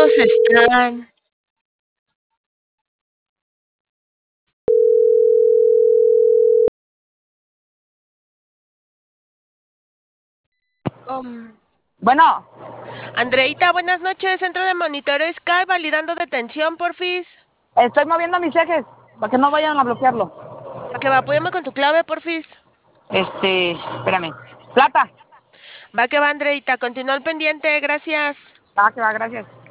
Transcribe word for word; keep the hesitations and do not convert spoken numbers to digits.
todos están? Um, Bueno, Andreita, buenas noches. Centro de monitoreo Sky, validando detención, porfis. estoy moviendo mis ejes para que no vayan a bloquearlo. Va que va, apóyame con tu clave, porfis. Este, espérame. Plata. Va que va, Andreita. Continúa al pendiente, gracias. Va, que va, gracias.